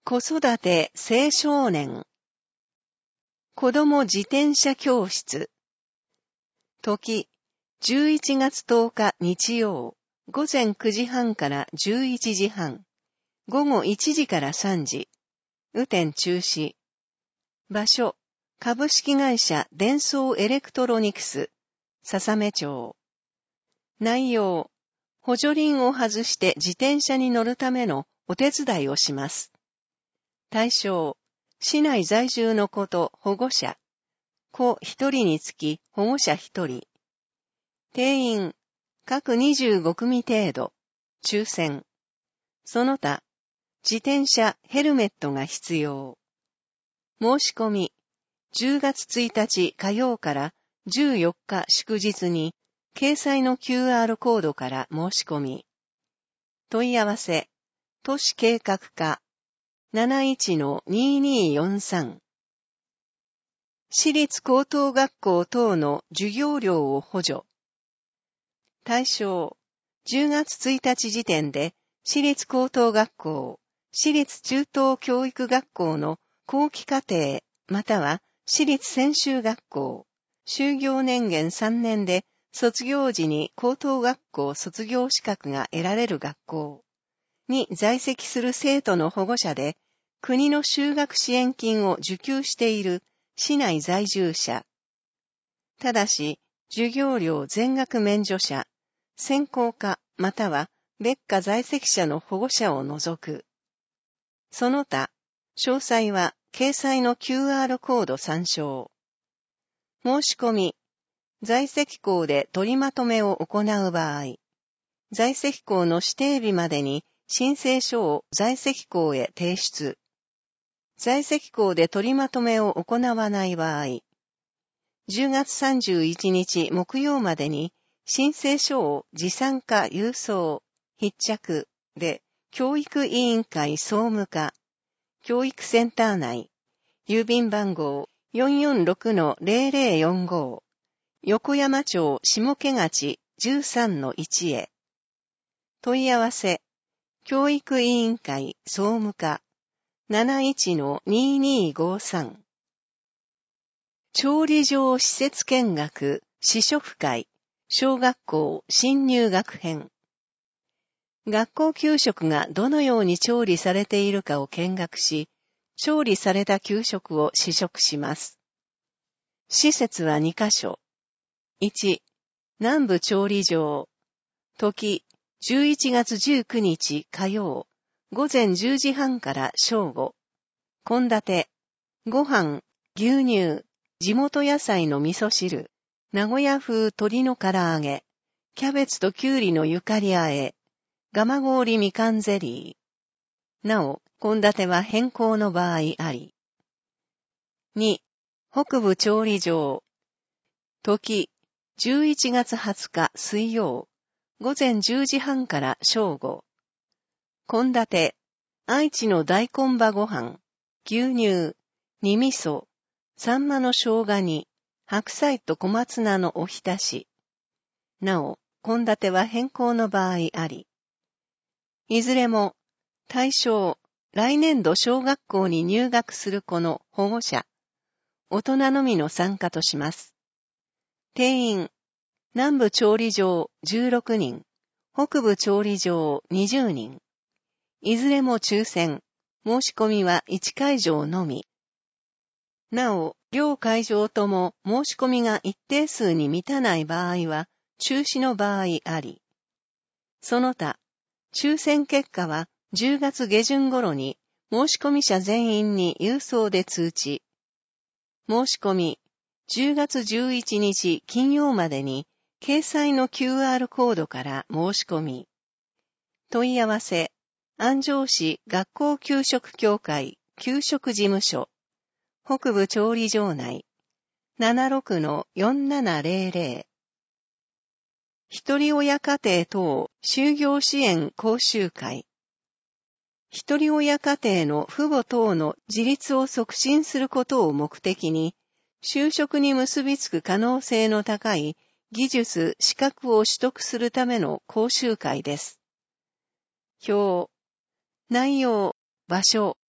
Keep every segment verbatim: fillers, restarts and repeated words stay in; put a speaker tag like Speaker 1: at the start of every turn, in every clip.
Speaker 1: 子育て青少年。子供自転車教室。時、じゅういちがつとおか日曜、午前くじはんからじゅういちじはん、午後いちじからさんじ、雨天中止。場所、株式会社デンソーエレクトロニクス、笹目町。内容、補助輪を外して自転車に乗るためのお手伝いをします。対象、市内在住の子と保護者。子一人につき保護者一人。定員、各にじゅうごくみ程度。抽選。その他、自転車、ヘルメットが必要。申し込み、じゅうがつついたち火曜からじゅうよっか祝日に、掲載の キューアール コードから申し込み。問い合わせ、都市計画課、なないちのにーにーよんさん。私立高等学校等の授業料を補助。対象、じゅうがつついたち時点で、私立高等学校、私立中等教育学校の後期課程、または私立専修学校、修業年限さんねんで卒業時に高等学校卒業資格が得られる学校に在籍する生徒の保護者で、国の就学支援金を受給している市内在住者。ただし、授業料全額免除者、専攻科または別科在籍者の保護者を除く。その他、詳細は掲載の キューアール コード参照。申し込み、在籍校で取りまとめを行う場合、在籍校の指定日までに申請書を在籍校へ提出。在籍校で取りまとめを行わない場合、じゅうがつさんじゅういちにち木曜までに申請書を持参か郵送、必着で教育委員会総務課、教育センター内、郵便番号 よんよんろくのゼロゼロよんご、横山町下毛町 じゅうさんのいち へ。問い合わせ、教育委員会総務課、なないちのにーにーごさん。調理場施設見学、試食会、小学校新入学編。学校給食がどのように調理されているかを見学し、調理された給食を試食します。施設はにかしょ。いち、南部調理場。時、じゅういちがつじゅうくにち火曜、午前じゅうじはんから正午。献立、ご飯、牛乳、地元野菜の味噌汁、名古屋風鶏の唐揚げ、キャベツときゅうりのゆかりあえ、蒲郡みかんゼリー。なお、献立は変更の場合あり。に、北部調理場。時、じゅういちがつはつか水曜、午前じゅうじはんから正午。献立、愛知の大根葉ご飯、牛乳、煮味噌、サンマの生姜煮、白菜と小松菜のおひたし。なお、献立は変更の場合あり。いずれも、対象、来年度小学校に入学する子の保護者、大人のみの参加とします。定員、南部調理場じゅうろくにん、北部調理場にじゅうにん。いずれも抽選、申し込みはいちかいじょうのみ。なお、両会場とも申し込みが一定数に満たない場合は、中止の場合あり。その他、抽選結果はじゅうがつげじゅん頃に申し込み者全員に郵送で通知。申し込み、じゅうがつじゅういちにち金曜までに掲載の キューアール コードから申し込み。問い合わせ、安城市学校給食協会給食事務所、北部調理場内、ななろくのよんななゼロゼロ。一人親家庭等就業支援講習会。一人親家庭の父母等の自立を促進することを目的に、就職に結びつく可能性の高い技術・資格を取得するための講習会です。表、内容、場所、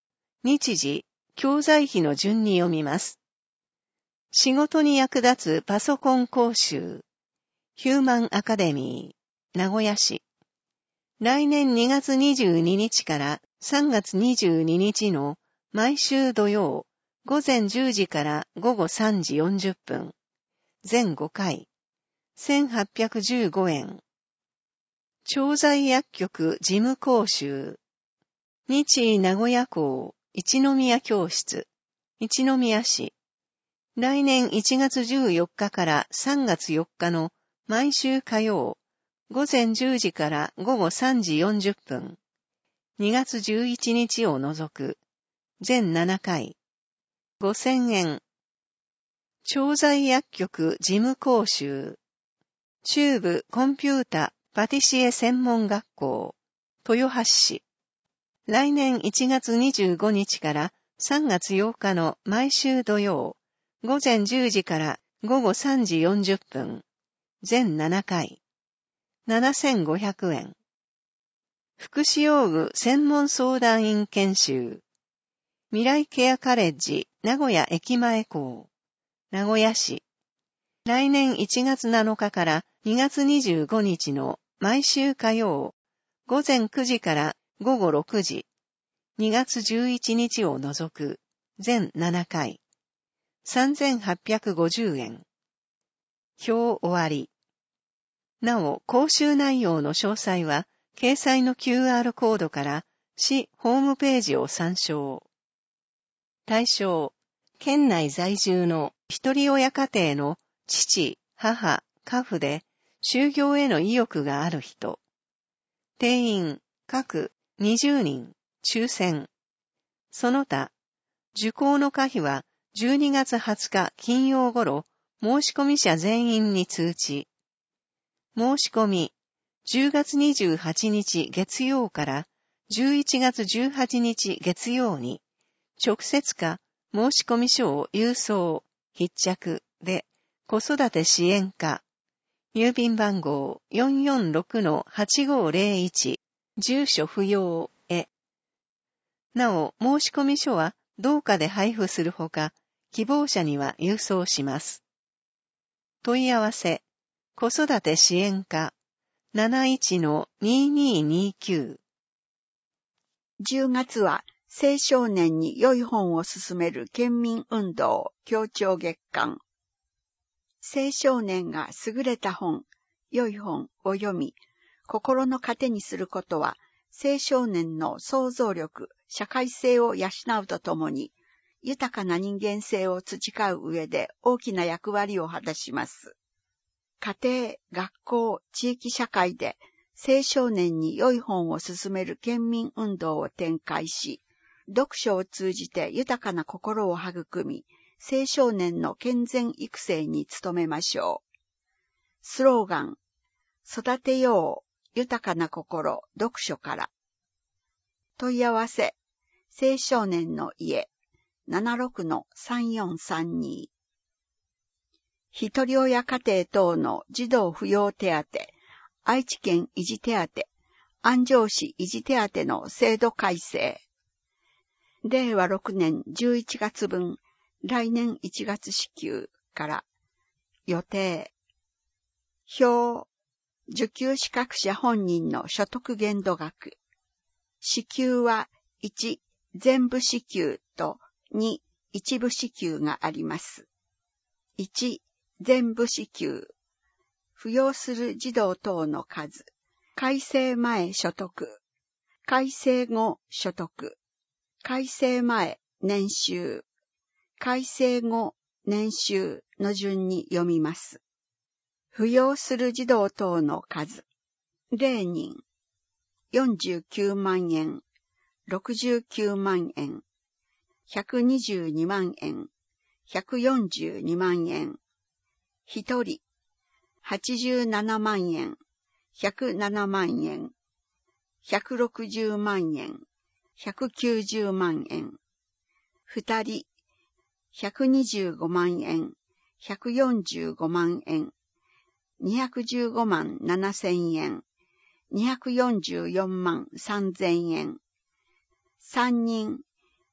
Speaker 1: 日時、教材費の順に読みます。仕事に役立つパソコン講習。ヒューマンアカデミー、名古屋市。来年にがつにじゅうににちからさんがつにじゅうににちの毎週土曜、午前じゅうじから午後さんじよんじゅっぷん。全ごかい。せんはっぴゃくじゅうごえん。調剤薬局事務講習。日名古屋校一宮教室。一宮市。来年いちがつじゅうよっかからさんがつよっかの毎週火曜、午前じゅうじから午後さんじよんじゅっぷん。にがつじゅういちにちを除く。全ななかい。ごせんえん。調剤薬局事務講習。中部コンピュータパティシエ専門学校。豊橋市。来年いちがつにじゅうごにちからさんがつようかの毎週土曜、午前じゅうじから午後さんじよんじゅっぷん。全ななかい。ななせんごひゃくえん。福祉用具専門相談員研修。未来ケアカレッジ名古屋駅前校。名古屋市。来年いちがつなのかからにがつにじゅうごにちの毎週火曜、午前くじから午後ろくじ。にがつじゅういちにちを除く。全ななかい。さんぜんはっぴゃくごじゅうえん。表終わり。なお、講習内容の詳細は、掲載の キューアール コードから、市ホームページを参照。対象、県内在住の一人親家庭の父、母、家父で、就業への意欲がある人。定員、各にじゅうにん、抽選。その他、受講の可否は、じゅうにがつはつか金曜頃、申し込み者全員に通知。申し込み、じゅうがつにじゅうはちにち月曜からじゅういちがつじゅうはちにち月曜に、直接か申し込み書を郵送、必着で、子育て支援課、郵便番号 よんよんろくのはちごぜろいち、住所不要へ。なお、申し込み書は同課で配布するほか、希望者には郵送します。問い合わせ、子育て支援課 なないちのににーにーきゅう。
Speaker 2: じゅうがつは青少年に良い本を勧める県民運動協調月間。青少年が優れた本、良い本を読み、心の糧にすることは、青少年の想像力、社会性を養うとともに、豊かな人間性を培う上で大きな役割を果たします。家庭、学校、地域社会で青少年に良い本を勧める県民運動を展開し、読書を通じて豊かな心を育み、青少年の健全育成に努めましょう。スローガン、育てよう、豊かな心、読書から。問い合わせ、青少年の家、ななろくのさんよんさんに。一人親家庭等の児童扶養手当、愛知県維持手当、安城市維持手当の制度改正。れいわろくねんじゅういちがつぶん、来年いちがつ支給から。予定。表、受給資格者本人の所得限度額。支給はいち、全部支給とに、一部支給があります。いち、全部支給。扶養する児童等の数。改正前所得。改正後所得。改正前年収。改正後年収の順に読みます。扶養する児童等の数。れいにん。よんじゅうきゅうまんえん。ろくじゅうきゅうまんえん。ひゃくにじゅうにまんえん。ひゃくよんじゅうにまんえん。ひとり。はちじゅうななまんえん。ひゃくななまんえん。ひゃくろくじゅうまんえん。ひゃくきゅうじゅうまんえん。ふたり。ひゃくにじゅうごまんえん。ひゃくよんじゅうごまんえん。にひゃくじゅうごまんななせんえん。にひゃくよんじゅうよんまんさんぜんえん。さんにん。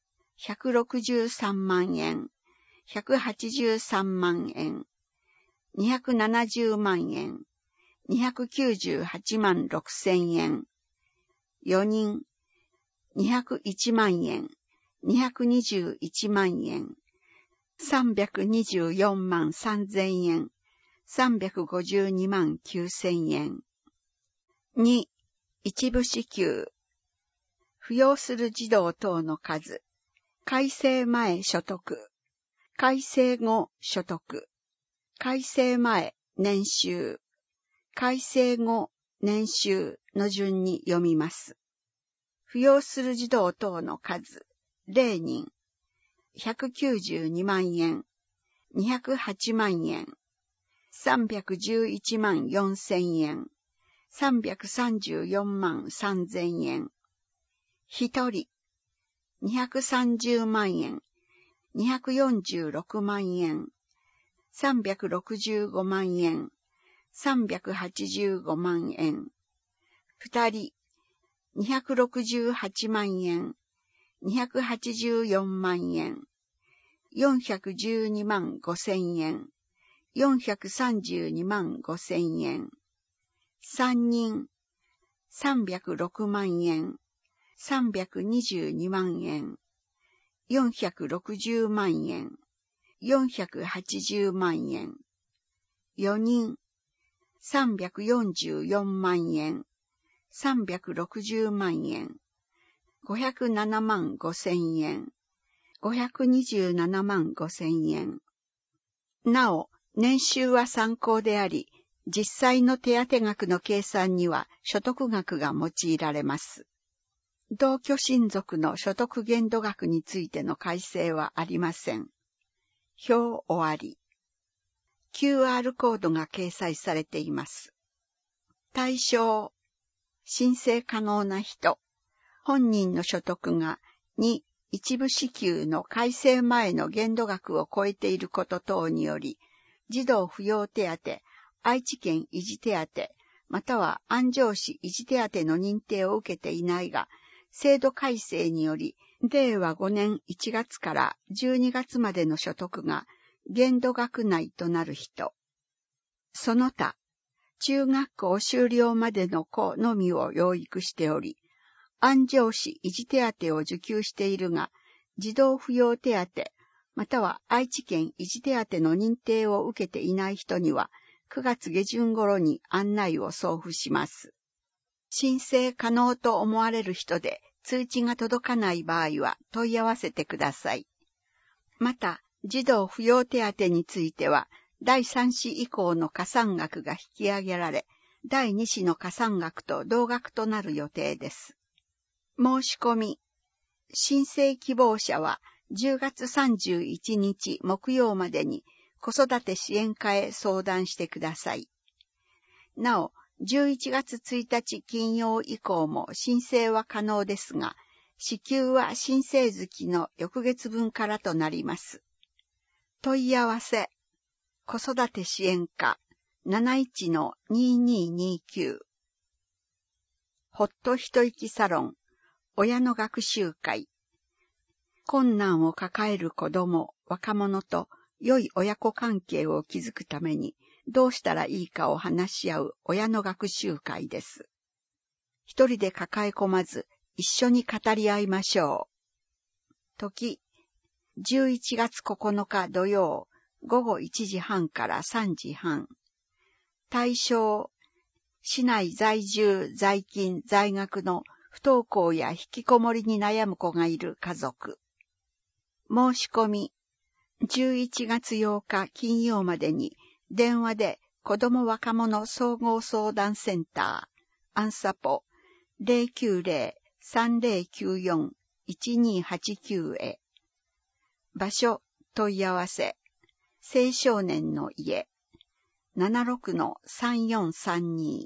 Speaker 2: ひゃくろくじゅうさんまんえん、ひゃくはちじゅうさんまんえん、にひゃくななじゅうまんえん、にひゃくきゅうじゅうはちまんろくせんえん、よにん、にひゃくいちまんえん、にひゃくにじゅういちまんえん、さんびゃくにじゅうよんまんさんぜんえん、さんびゃくごじゅうにまんきゅうせんえん。に、一部支給。扶養する児童等の数。改正前所得。改正後所得。改正前年収。改正後年収の順に読みます。扶養する児童等の数。れいにん。ひゃくきゅうじゅうにまんえん。にひゃくはちまんえん。さんびゃくじゅういちまんよんせんえん。さんびゃくさんじゅうよんまんさんぜんえん。ひとり。にひゃくさんじゅうまんえん。にひゃくよんじゅうろくまんえん。さんびゃくろくじゅうごまんえん。さんびゃくはちじゅうごまんえん。ふたり。にひゃくろくじゅうはちまんえん。にひゃくはちじゅうよんまんえん。よんひゃくじゅうにまんごせんえん。よんひゃくさんじゅうにまんごせんえん。さんにん。さんびゃくろくまんえん。さんびゃくにじゅうにまんえん。よんひゃくろくじゅうまんえん。よんひゃくはちじゅうまんえん。よにん。さんびゃくよんじゅうよんまんえん。さんびゃくろくじゅうまんえん。ごひゃくななまんごせんえん。ごひゃくにじゅうななまんごせんえん。なお、年収は参考であり、実際の手当額の計算には所得額が用いられます。同居親族の所得限度額についての改正はありません。表終わり。キューアール コードが掲載されています。対象。申請可能な人。本人の所得がに、一部支給の改正前の限度額を超えていること等により、児童扶養手当、愛知県維持手当、または安城市維持手当の認定を受けていないが、制度改正により、れいわごねんいちがつからじゅうにがつまでの所得が限度額内となる人。その他、中学校修了までの子のみを養育しており、安城市維持手当を受給しているが、児童扶養手当、または愛知県維持手当の認定を受けていない人には、くがつげじゅん頃に案内を送付します。申請可能と思われる人で通知が届かない場合は問い合わせてください。また、児童扶養手当については、だいさん子以降の加算額が引き上げられ、だいに子の加算額と同額となる予定です。申し込み。申請希望者はじゅうがつさんじゅういちにち木曜までに子育て支援課へ相談してください。なお、じゅういちがつついたち金曜以降も申請は可能ですが、支給は申請月の翌月分からとなります。問い合わせ。子育て支援課 なないちのにーにーにーきゅう ほっと一息サロン親の学習会。困難を抱える子供、若者と良い親子関係を築くためにどうしたらいいかを話し合う親の学習会です。一人で抱え込まず一緒に語り合いましょう。時、じゅういちがつここのか土曜、ごごいちじはんからさんじはん。対象、市内在住、在勤、在学の不登校や引きこもりに悩む子がいる家族。申し込み、じゅういちがつようか金曜までに電話で子ども若者総合相談センター、アンサポ ゼロきゅうゼロ さんゼロきゅうよん いちにーはちきゅう へ。場所、問い合わせ。青少年の家 ななろくのさんよんさんに。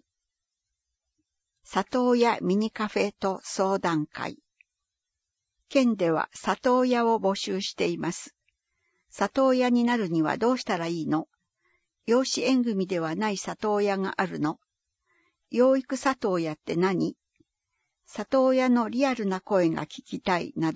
Speaker 2: 里親ミニカフェと相談会。県では里親を募集しています。里親になるにはどうしたらいいの？養子縁組ではない里親があるの？養育里親って何？里親のリアルな声が聞きたいなど、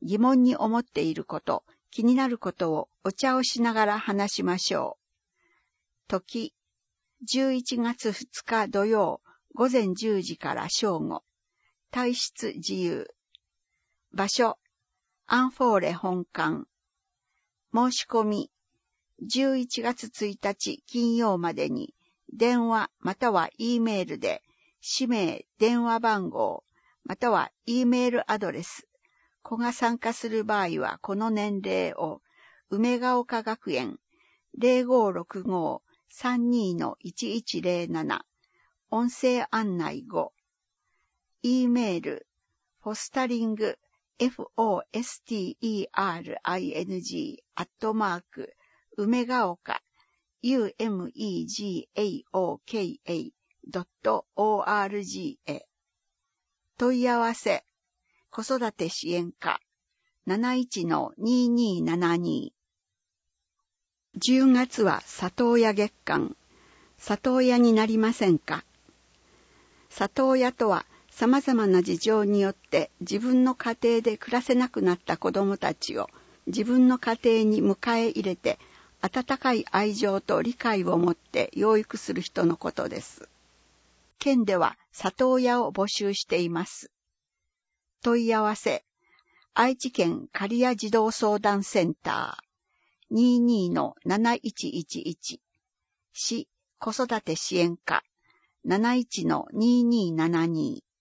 Speaker 2: 疑問に思っていること、気になることをお茶をしながら話しましょう。時、じゅういちがつふつか土曜、午前じゅうじから正午。退出自由。場所、アンフォーレ本館。申し込み、じゅういちがつついたち金曜までに、電話または E メールで、氏名、電話番号、または E メールアドレス、子が参加する場合はこの年齢を、梅ヶ丘学園 ゼロごろくご さんに いちいちゼロなな、音声案内ご、E メール、フォスタリング、フォステリング、アットマーク、梅ヶ丘、ユーエムイージーエーオーケーエー ドット オーアールジー へ。問い合わせ、子育て支援課 なないちのにーにーななに。じゅうがつは里親月間。里親になりませんか？里親とは様々な事情によって自分の家庭で暮らせなくなった子供たちを自分の家庭に迎え入れて温かい愛情と理解を持って養育する人のことです。県では里親を募集しています。問い合わせ、愛知県刈谷児童相談センター にーにーのなないちいちいち、市子育て支援課 なないちのにーにーななに。